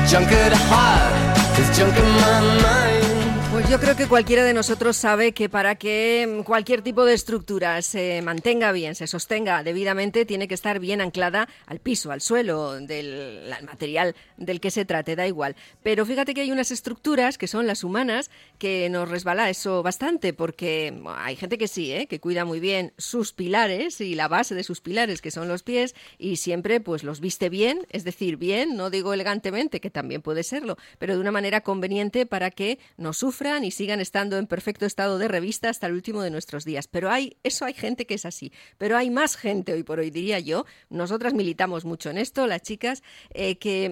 junk at heart, there's junk in my mind. Pues yo creo que cualquiera de nosotros sabe que para que cualquier tipo de estructura se mantenga bien, se sostenga debidamente, tiene que estar bien anclada al piso, al suelo, al material del que se trate, da igual. Pero fíjate que hay unas estructuras, que son las humanas, que nos resbala eso bastante, porque hay gente que sí, que cuida muy bien sus pilares y la base de sus pilares, que son los pies, y siempre pues los viste bien, es decir, bien, no digo elegantemente, que también puede serlo, pero de una manera conveniente para que no sufran y sigan estando en perfecto estado de revista hasta el último de nuestros días. Pero hay gente que es así. Pero hay más gente hoy por hoy, diría yo. Nosotras militamos mucho en esto, las chicas, que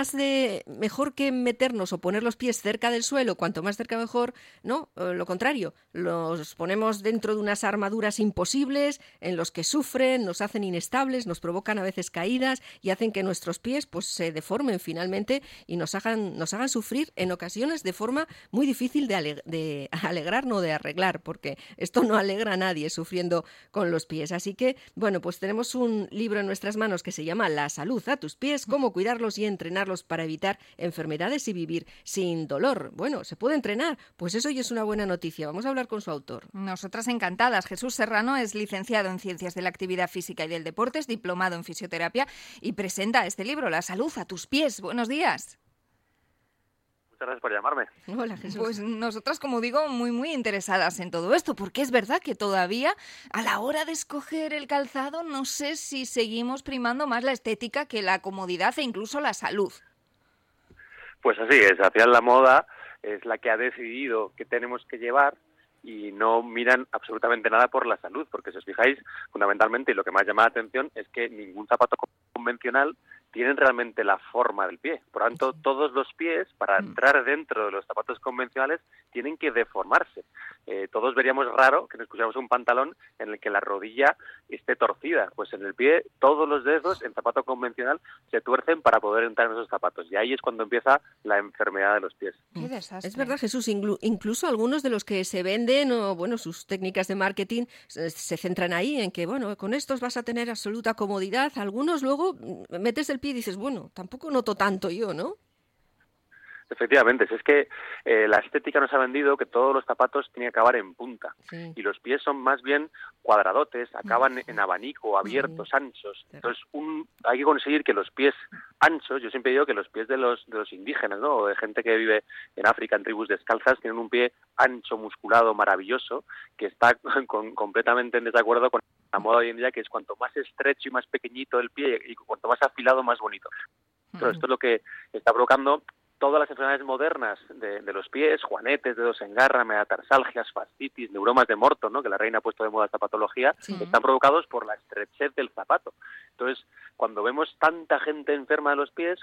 mejor que meternos o poner los pies cerca del suelo, cuanto más cerca mejor, no, lo contrario, los ponemos dentro de unas armaduras imposibles en los que sufren, nos hacen inestables, nos provocan a veces caídas y hacen que nuestros pies pues se deformen finalmente y nos hagan sufrir en ocasiones de forma muy difícil de alegrar, no de arreglar, porque esto no alegra a nadie sufriendo con los pies. Así que, bueno, pues tenemos un libro en nuestras manos que se llama La salud a tus pies, cómo cuidarlos y entrenarlos para evitar enfermedades y vivir sin dolor. Bueno, ¿se puede entrenar? Pues eso ya es una buena noticia. Vamos a hablar con su autor. Nosotras encantadas. Jesús Serrano es licenciado en Ciencias de la Actividad Física y del Deporte, es diplomado en Fisioterapia y presenta este libro, La salud a tus pies. Buenos días. Muchas gracias por llamarme. Hola, Jesús. Pues nosotras, como digo, muy interesadas en todo esto, porque es verdad que todavía a la hora de escoger el calzado no sé si seguimos primando más la estética que la comodidad e incluso la salud. Pues así es, al final la moda es la que ha decidido qué tenemos que llevar y no miran absolutamente nada por la salud, porque si os fijáis, fundamentalmente, y lo que más llama la atención es que ningún zapato convencional tienen realmente la forma del pie. Por lo tanto, todos los pies, para entrar dentro de los zapatos convencionales, tienen que deformarse. Todos veríamos raro que nos pusiéramos un pantalón en el que la rodilla esté torcida. Pues en el pie, todos los dedos en zapato convencional se tuercen para poder entrar en esos zapatos. Y ahí es cuando empieza la enfermedad de los pies. ¡Qué desastre! Es verdad, Jesús, incluso algunos de los que se venden, o bueno, sus técnicas de marketing se centran ahí en que, bueno, con estos vas a tener absoluta comodidad. Algunos luego metes el pie y dices, bueno, tampoco noto tanto yo, ¿no? Efectivamente, es que la estética nos ha vendido que todos los zapatos tienen que acabar en punta, sí, y los pies son más bien cuadradotes, acaban en abanico, abiertos, anchos. Entonces hay que conseguir que los pies anchos, yo siempre digo que los pies de los indígenas, ¿no?, o de gente que vive en África en tribus descalzas, tienen un pie ancho, musculado, maravilloso, que está completamente en desacuerdo con la moda hoy en día, que es cuanto más estrecho y más pequeñito el pie y cuanto más afilado, más bonito. Pero esto es lo que está provocando todas las enfermedades modernas de los pies, juanetes, dedos en garra, metatarsalgias, fascitis, neuromas de Morton, ¿no?, que la reina ha puesto de moda esta patología, sí, están provocados por la estrechez del zapato. Entonces, cuando vemos tanta gente enferma de los pies,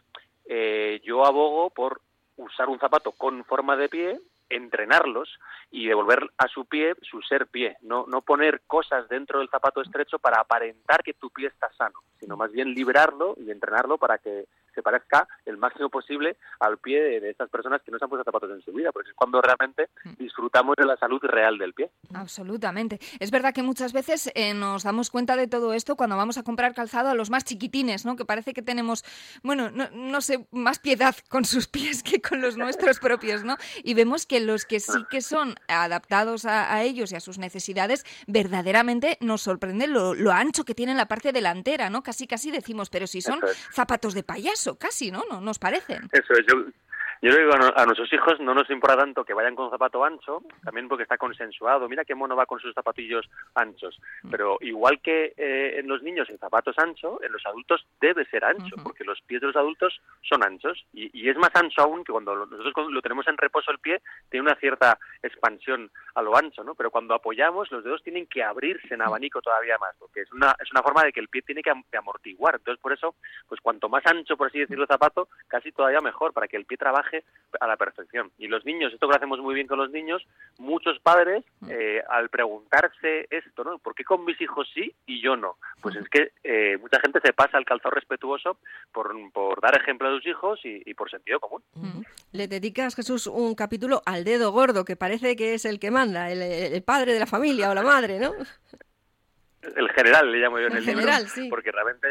yo abogo por usar un zapato con forma de pie, entrenarlos y devolver a su pie su ser pie, no poner cosas dentro del zapato estrecho para aparentar que tu pie está sano, sino más bien liberarlo y entrenarlo para que se parezca el máximo posible al pie de estas personas que no se han puesto zapatos en su vida, porque es cuando realmente disfrutamos de la salud real del pie. Absolutamente. Es verdad que muchas veces nos damos cuenta de todo esto cuando vamos a comprar calzado a los más chiquitines, ¿no?, que parece que tenemos, bueno, no sé, más piedad con sus pies que con los nuestros propios, ¿no? Y vemos que los que sí que son adaptados a ellos y a sus necesidades, verdaderamente nos sorprende lo ancho que tienen la parte delantera, ¿no? Casi decimos, pero si son zapatos de payaso, casi, ¿no? ¿No nos parecen? Eso es, yo le digo a nuestros hijos, no nos importa tanto que vayan con zapato ancho, también porque está consensuado, mira qué mono va con sus zapatillos anchos, pero igual que en los niños el zapato es ancho, en los adultos debe ser ancho, porque los pies de los adultos son anchos, y es más ancho aún que cuando nosotros lo tenemos en reposo el pie, tiene una cierta expansión a lo ancho, ¿no? Pero cuando apoyamos, los dedos tienen que abrirse en abanico todavía más, porque es una forma de que el pie tiene que amortiguar. Entonces, por eso, pues cuanto más ancho, por así decirlo, el zapato, casi todavía mejor, para que el pie trabaje a la perfección. Y los niños, esto que lo hacemos muy bien con los niños, muchos padres, al preguntarse esto, ¿no?, ¿por qué con mis hijos sí y yo no? Pues es que mucha gente se pasa al calzado respetuoso por dar ejemplo a sus hijos y por sentido común. Le dedicas, Jesús, un capítulo al dedo gordo, que parece que es el que manda, el padre de la familia o la madre, ¿no? El general, le llamo yo en el general, libro, sí, porque realmente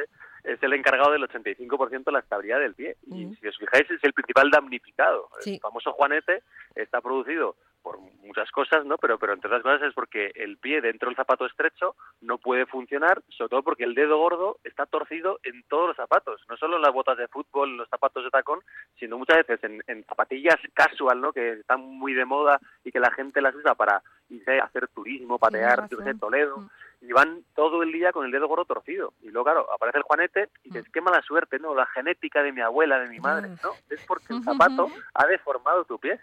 es el encargado del 85% de la estabilidad del pie. Y si os fijáis, es el principal damnificado. Sí. El famoso juanete está producido por muchas cosas, ¿no? Pero entre otras cosas es porque el pie dentro del zapato estrecho no puede funcionar, sobre todo porque el dedo gordo está torcido en todos los zapatos, no solo en las botas de fútbol, en los zapatos de tacón, sino muchas veces en zapatillas casual, ¿no? Que están muy de moda y que la gente las usa para irse a hacer turismo, patear, yo qué sé, Toledo, y van todo el día con el dedo gordo torcido. Y luego, claro, aparece el juanete y dices, qué mala suerte, ¿no? La genética de mi abuela, de mi madre, ¿no? Es porque el zapato ha deformado tu pie.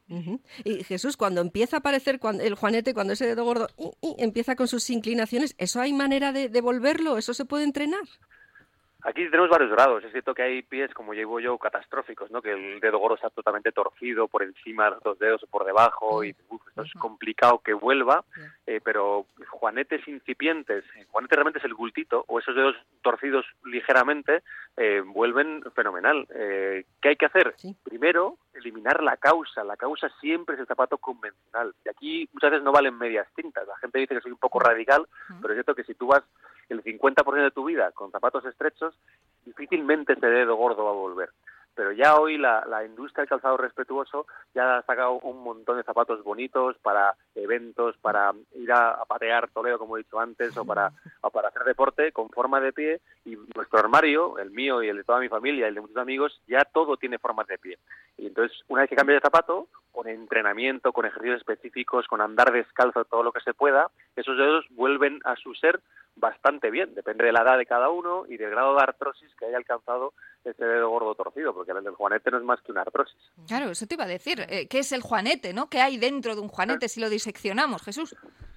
Y Jesús, cuando empieza a aparecer el juanete, cuando ese dedo gordo empieza con sus inclinaciones, ¿eso hay manera de volverlo? ¿Eso se puede entrenar? Aquí tenemos varios grados. Es cierto que hay pies, como llevo yo, catastróficos, ¿no? Que el dedo gordo está totalmente torcido por encima de los dos dedos o por debajo y esto es complicado que vuelva, pero juanetes incipientes, juanete realmente es el bultito, o esos dedos torcidos ligeramente, vuelven fenomenal. ¿Qué hay que hacer? Primero, eliminar la causa. La causa siempre es el zapato convencional. Y aquí muchas veces no valen medias tintas. La gente dice que soy un poco radical, pero es cierto que si tú vas el 50% de tu vida con zapatos estrechos, difícilmente ese dedo gordo va a volver. Pero ya hoy la industria del calzado respetuoso ya ha sacado un montón de zapatos bonitos para eventos, para ir a patear Toledo, como he dicho antes, o para hacer deporte con forma de pie. Y nuestro armario, el mío y el de toda mi familia, el de muchos amigos, ya todo tiene formas de pie. Y entonces, una vez que cambias de zapato, con entrenamiento, con ejercicios específicos, con andar descalzo, todo lo que se pueda, esos dedos vuelven a su ser bastante bien. Depende de la edad de cada uno y del grado de artrosis que haya alcanzado ese dedo gordo torcido, porque el del juanete no es más que una artrosis. Claro, eso te iba a decir. ¿Qué es el juanete, no? ¿Qué hay dentro de un juanete si lo diseccionamos, Jesús?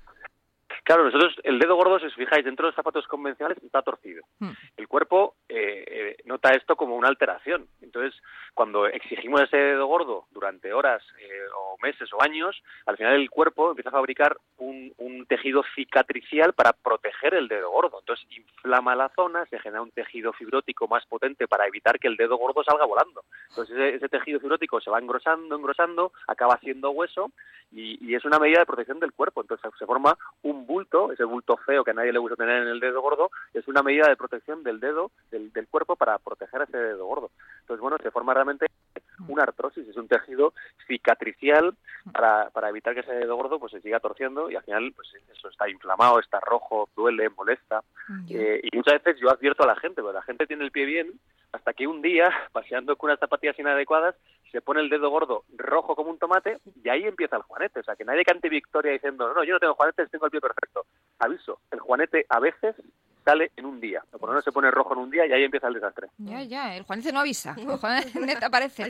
Claro, nosotros el dedo gordo, si os fijáis, dentro de los zapatos convencionales está torcido. El cuerpo nota esto como una alteración. Entonces, cuando exigimos ese dedo gordo durante horas o meses o años, al final el cuerpo empieza a fabricar un tejido cicatricial para proteger el dedo gordo. Entonces, inflama la zona, se genera un tejido fibrótico más potente para evitar que el dedo gordo salga volando. Entonces, ese tejido fibrótico se va engrosando, acaba siendo hueso y es una medida de protección del cuerpo. Entonces, se forma un bulto, ese bulto feo que a nadie le gusta tener en el dedo gordo, es una medida de protección del dedo, del cuerpo para proteger ese dedo gordo. Entonces, bueno, se forma realmente una artrosis, es un tejido cicatricial para evitar que ese dedo gordo pues se siga torciendo y al final pues eso está inflamado, está rojo, duele, molesta. Y muchas veces yo advierto a la gente, porque la gente tiene el pie bien, hasta que un día, paseando con unas zapatillas inadecuadas, se pone el dedo gordo rojo como un tomate y ahí empieza el juanete. O sea, que nadie cante victoria diciendo, no, yo no tengo juanetes, tengo el pie perfecto. Aviso, el juanete a veces sale en un día. Por lo menos se pone rojo en un día y ahí empieza el desastre. Ya, el juanete no avisa. El juanete aparece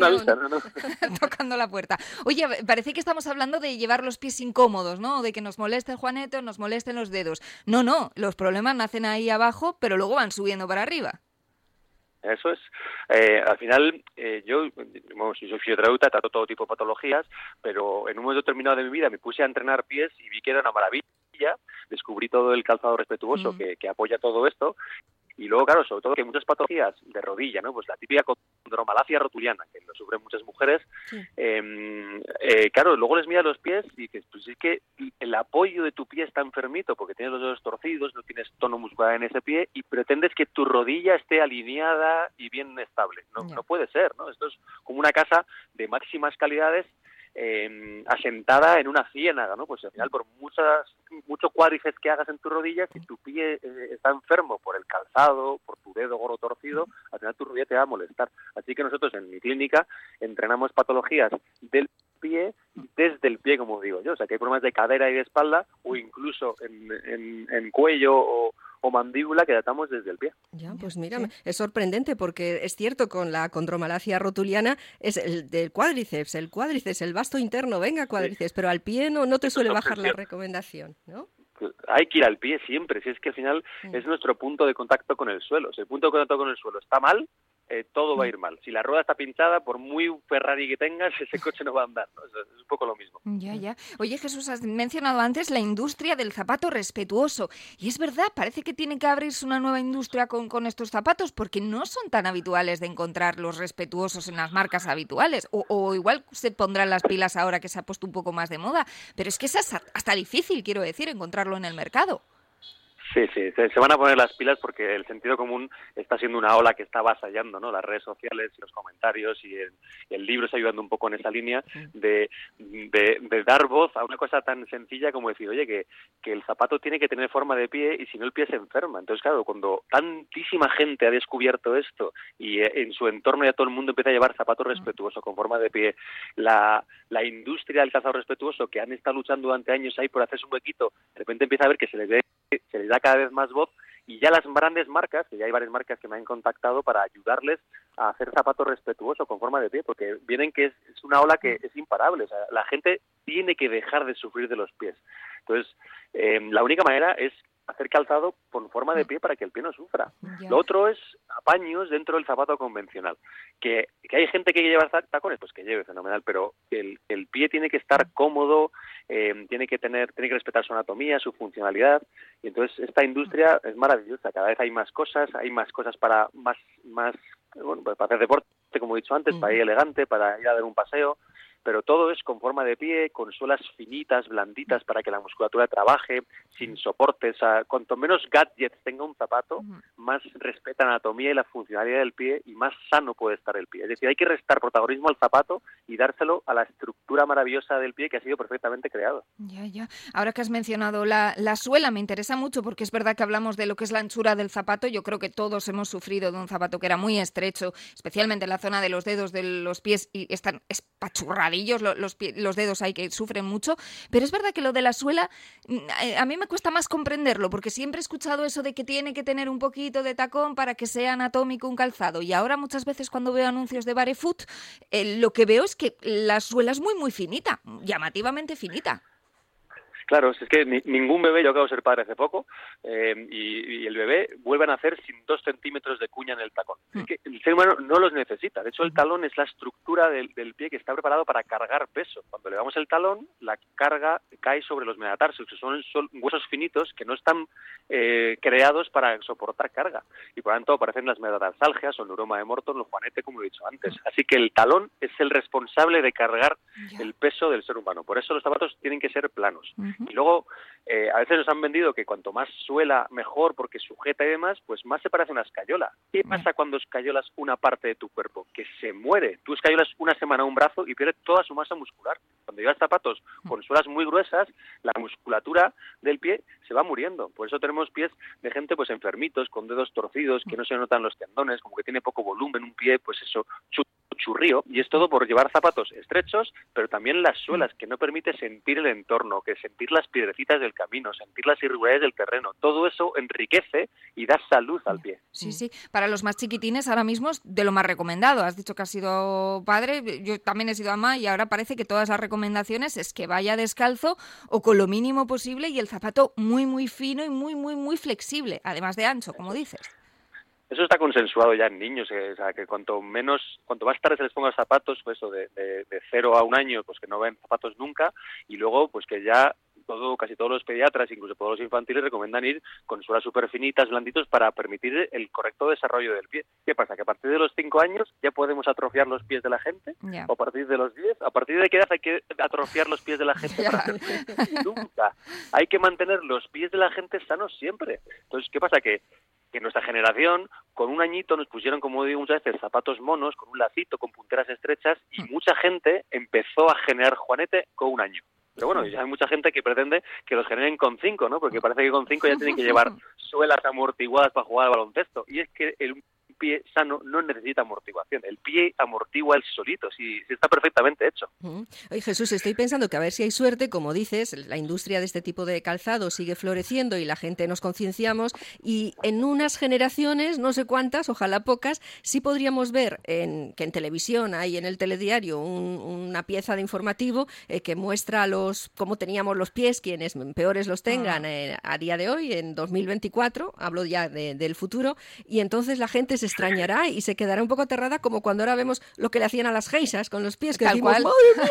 tocando la puerta. Oye, parece que estamos hablando de llevar los pies incómodos, ¿no? De que nos moleste el juanete o nos molesten los dedos. No, los problemas nacen ahí abajo, pero luego van subiendo para arriba. Eso es. Al final, yo si soy fisioterapeuta, trato todo tipo de patologías, pero en un momento determinado de mi vida me puse a entrenar pies y vi que era una maravilla. Descubrí todo el calzado respetuoso que apoya todo esto. Y luego, claro, sobre todo que hay muchas patologías de rodilla, ¿no? Pues la típica condromalacia rotuliana, que lo sufren muchas mujeres. Claro, luego les miras los pies y dices, pues es que el apoyo de tu pie está enfermito porque tienes los dedos torcidos, no tienes tono muscular en ese pie y pretendes que tu rodilla esté alineada y bien estable. No puede ser, ¿no? Esto es como una casa de máximas calidades asentada en una ciénaga, ¿no? Pues al final por mucho cuádriceps que hagas en tu rodilla, si tu pie está enfermo por el calzado, por tu dedo gordo torcido, al final tu rodilla te va a molestar. Así que nosotros en mi clínica entrenamos patologías del pie y desde el pie, como digo yo. O sea, que hay problemas de cadera y de espalda o incluso en cuello o mandíbula que tratamos desde el pie. Ya, pues mira, es sorprendente porque es cierto, con la condromalacia rotuliana es el del cuádriceps, el vasto interno, venga cuádriceps, pero al pie no te suele bajar la recomendación, ¿no? Hay que ir al pie siempre, si es que al final es nuestro punto de contacto con el suelo. Si el punto de contacto con el suelo está mal, todo va a ir mal. Si la rueda está pinchada, por muy Ferrari que tengas, ese coche no va a andar, ¿no? Es un poco lo mismo. Ya. Oye, Jesús, has mencionado antes la industria del zapato respetuoso. Y es verdad, parece que tiene que abrirse una nueva industria con estos zapatos, porque no son tan habituales de encontrar los respetuosos en las marcas habituales. O igual se pondrán las pilas ahora que se ha puesto un poco más de moda. Pero es que es hasta difícil, quiero decir, encontrarlo en el mercado. Sí, se van a poner las pilas porque el sentido común está siendo una ola que está avasallando, ¿no? Las redes sociales y los comentarios y el libro está ayudando un poco en esa línea de dar voz a una cosa tan sencilla como decir, oye, que el zapato tiene que tener forma de pie y si no el pie se enferma. Entonces, claro, cuando tantísima gente ha descubierto esto y en su entorno ya todo el mundo empieza a llevar zapatos respetuosos con forma de pie, la industria del calzado respetuoso que han estado luchando durante años ahí por hacerse un huequito, de repente empieza a ver que se les da cada vez más voz y ya las grandes marcas, que ya hay varias marcas que me han contactado para ayudarles a hacer zapatos respetuosos con forma de pie, porque vienen que es una ola que es imparable, o sea, la gente tiene que dejar de sufrir de los pies. Entonces, la única manera es hacer calzado con forma de pie para que el pie no sufra. Ya. Lo otro es apaños dentro del zapato convencional. Que hay gente que lleva tacones, pues que lleve, fenomenal, pero el pie tiene que estar cómodo, tiene que respetar su anatomía, su funcionalidad, y entonces esta industria es maravillosa. Cada vez hay más cosas para bueno, pues para hacer deporte, como he dicho antes, para ir elegante, para ir a dar un paseo, pero todo es con forma de pie, con suelas finitas, blanditas, para que la musculatura trabaje, sin soportes. O sea, cuanto menos gadgets tenga un zapato, más respeta la anatomía y la funcionalidad del pie y más sano puede estar el pie. Es decir, hay que restar protagonismo al zapato y dárselo a la estructura maravillosa del pie que ha sido perfectamente creado. Ya. Ahora que has mencionado la suela, me interesa mucho porque es verdad que hablamos de lo que es la anchura del zapato. Yo creo que todos hemos sufrido de un zapato que era muy estrecho, especialmente en la zona de los dedos de los pies, y están espachurradillos los dedos ahí que sufren mucho. Pero es verdad que lo de la suela, a mí me cuesta más comprenderlo porque siempre he escuchado eso de que tiene que tener un poquito de tacón para que sea anatómico un calzado, y ahora muchas veces cuando veo anuncios de Barefoot, lo que veo es que la suela es muy muy finita, llamativamente finita. Claro, es que ningún bebé, yo acabo de ser padre hace poco, y el bebé vuelve a nacer sin 2 centímetros de cuña en el tacón. Es que el ser humano no los necesita. De hecho, el talón es la estructura del pie que está preparado para cargar peso. Cuando levamos el talón, la carga cae sobre los metatarsos, que son huesos finitos que no están creados para soportar carga. Y por lo tanto aparecen las metatarsalgias o el neuroma de Morton, los juanete, como he dicho antes. Así que el talón es el responsable de cargar el peso del ser humano. Por eso los zapatos tienen que ser planos. Y luego, a veces nos han vendido que cuanto más suela, mejor, porque sujeta y demás, pues más se parece a una escayola. ¿Qué pasa cuando escayolas una parte de tu cuerpo? Que se muere. Tú escayolas una semana un brazo y pierdes toda su masa muscular. Cuando llevas zapatos con suelas muy gruesas, la musculatura del pie se va muriendo. Por eso tenemos pies de gente pues enfermitos, con dedos torcidos, que no se notan los tendones, como que tiene poco volumen, un pie, pues eso, churrío, y es todo por llevar zapatos estrechos, pero también las suelas, que no permite sentir el entorno, que sentir las piedrecitas del camino, sentir las irregularidades del terreno. Todo eso enriquece y da salud al pie. Sí. Para los más chiquitines ahora mismo es de lo más recomendado. Has dicho que has sido padre, yo también he sido ama, y ahora parece que todas las recomendaciones es que vaya descalzo o con lo mínimo posible, y el zapato muy muy fino y muy muy muy flexible, además de ancho, como dices. Eso está consensuado ya en niños, o sea, que cuanto más tarde se les ponga zapatos, pues eso de 0 a 1 año, pues que no ven zapatos nunca, y luego pues que ya casi todos los pediatras, incluso todos los infantiles, recomiendan ir con suelas súper finitas, blanditos, para permitir el correcto desarrollo del pie. ¿Qué pasa? Que a partir de los 5 años ya podemos atrofiar los pies de la gente, o a partir de los 10, ¿a partir de qué edad hay que atrofiar los pies de la gente? Para hacer nunca. Hay que mantener los pies de la gente sanos siempre. Entonces, ¿qué pasa? Que nuestra generación, con 1 añito, nos pusieron, como digo muchas veces, zapatos monos, con un lacito, con punteras estrechas, y mucha gente empezó a generar juanete con 1 año. Pero bueno, ya hay mucha gente que pretende que los generen con 5, ¿no? Porque parece que con 5 ya tienen que llevar suelas amortiguadas para jugar al baloncesto. Y es que el pie sano no necesita amortiguación. El pie amortigua él solito, si está perfectamente hecho. Oye, Jesús, estoy pensando que a ver si hay suerte, como dices, la industria de este tipo de calzado sigue floreciendo y la gente nos concienciamos, y en unas generaciones, no sé cuántas, ojalá pocas, sí podríamos ver que en televisión hay en el telediario una pieza de informativo que muestra cómo teníamos los pies, quienes peores los tengan a día de hoy, en 2024, hablo ya del futuro, y entonces la gente se extrañará y se quedará un poco aterrada, como cuando ahora vemos lo que le hacían a las geisas con los pies, que tal decimos, cual.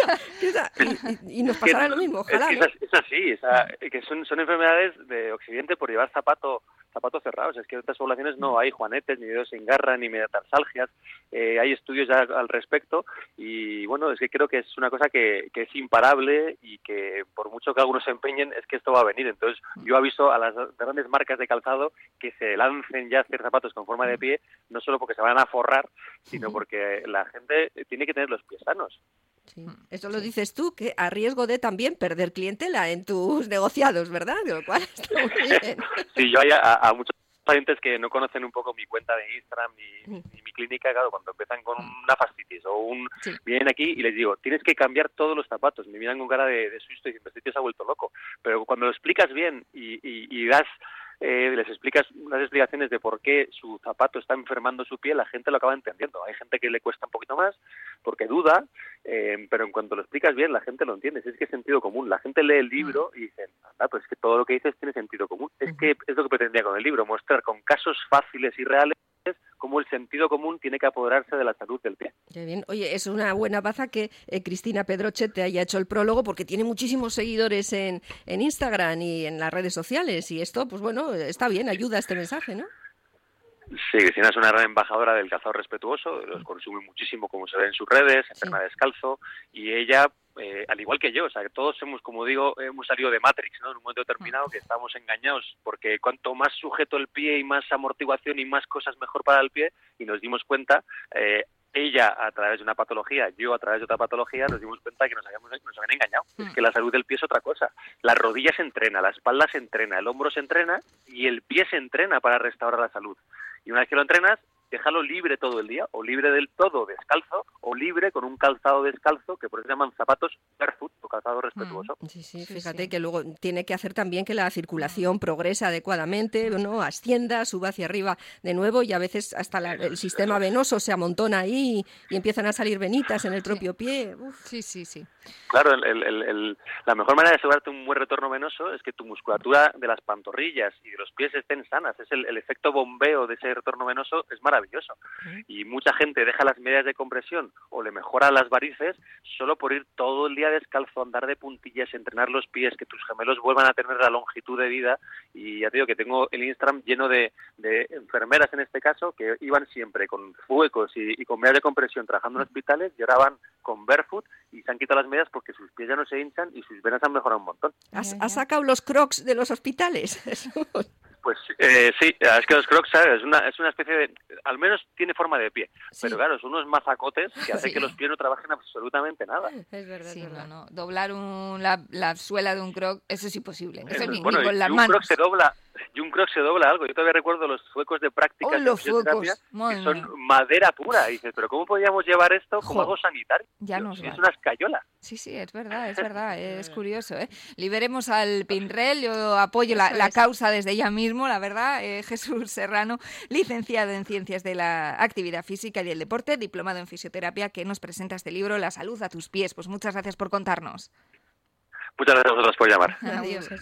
¡madre mía! Y nos pasará lo mismo, ojalá. Es así, que son enfermedades de Occidente por llevar zapato zapatos cerrados. Es que en otras poblaciones no hay juanetes, ni dedos sin garra, ni metatarsalgias. Hay estudios ya al respecto y bueno, es que creo que es una cosa que es imparable y que por mucho que algunos se empeñen es que esto va a venir. Entonces yo aviso a las grandes marcas de calzado que se lancen ya a hacer zapatos con forma de pie, no solo porque se van a forrar, sino porque la gente tiene que tener los pies sanos. Sí. Eso lo dices tú, que a riesgo de también perder clientela en tus negociados, ¿verdad? De lo cual está muy bien. Sí, yo hay a muchos clientes que no conocen un poco mi cuenta de Instagram ni mi clínica, claro, cuando empiezan con una fascitis o vienen aquí y les digo, tienes que cambiar todos los zapatos, me miran con cara de susto y dicen, este tío se ha vuelto loco, pero cuando lo explicas bien y das les explicas unas explicaciones de por qué su zapato está enfermando su pie, la gente lo acaba entendiendo. Hay gente que le cuesta un poquito más porque duda, pero en cuanto lo explicas bien, la gente lo entiende. Es que es sentido común. La gente lee el libro y dicen, anda, pues es que todo lo que dices tiene sentido común. Es que es lo que pretendía con el libro, mostrar con casos fáciles y reales cómo el sentido común tiene que apoderarse de la salud del pie. Qué bien. Oye, es una buena baza que Cristina Pedroche te haya hecho el prólogo porque tiene muchísimos seguidores en Instagram y en las redes sociales y esto, pues bueno, está bien, ayuda a este mensaje, ¿no? Sí, Cristina es una gran embajadora del calzado respetuoso, los consume muchísimo como se ve en sus redes, entrena descalzo y ella... al igual que yo, o sea, que todos como digo, hemos salido de Matrix, ¿no? En un momento determinado que estamos engañados, porque cuanto más sujeto el pie y más amortiguación y más cosas mejor para el pie, y nos dimos cuenta, ella a través de una patología, yo a través de otra patología, nos dimos cuenta que nos habían engañado. Es que la salud del pie es otra cosa. La rodilla se entrena, la espalda se entrena, el hombro se entrena y el pie se entrena para restaurar la salud. Y una vez que lo entrenas, déjalo libre todo el día, o libre del todo descalzo, o libre con un calzado descalzo, que por eso se llaman zapatos barefoot o calzado respetuoso. Sí, fíjate que luego tiene que hacer también que la circulación progrese adecuadamente, ¿no? Ascienda, suba hacia arriba de nuevo y a veces hasta el sistema venoso se amontona ahí y empiezan a salir venitas en el propio pie. Uf. Sí. Claro, la mejor manera de asegurarte un buen retorno venoso es que tu musculatura de las pantorrillas y de los pies estén sanas. Es el efecto bombeo de ese retorno venoso es maravilloso. Y mucha gente deja las medias de compresión o le mejora las varices solo por ir todo el día descalzo, andar de puntillas, entrenar los pies, que tus gemelos vuelvan a tener la longitud de vida. Y ya te digo que tengo el Instagram lleno de enfermeras en este caso que iban siempre con fuecos y con medias de compresión trabajando en hospitales y ahora van con barefoot y se han quitado las medias porque sus pies ya no se hinchan y sus venas han mejorado un montón. ¿Has sacado los Crocs de los hospitales? Pues sí, es que los Crocs, ¿sabes? Es una especie de... Al menos tiene forma de pie, pero claro, son unos mazacotes que hacen que los pies no trabajen absolutamente nada. Es verdad, sí, es verdad. No. Doblar la suela de un Croc, eso es imposible. Eso ni Bueno, con las un manos. Croc se dobla algo. Yo todavía recuerdo los fuecos de práctica los fuecos, que son madera pura. Y dices, pero ¿cómo podíamos llevar esto como algo sanitario? Ya nos es una escayola. Sí, es verdad, es curioso, ¿eh? Liberemos al Pinrel, yo apoyo la causa desde ya mismo, la verdad. Jesús Serrano, licenciado en Ciencias de la Actividad Física y el Deporte, diplomado en Fisioterapia, que nos presenta este libro, La salud a tus pies. Pues muchas gracias por contarnos. Muchas gracias a vosotros por llamar. Adiós.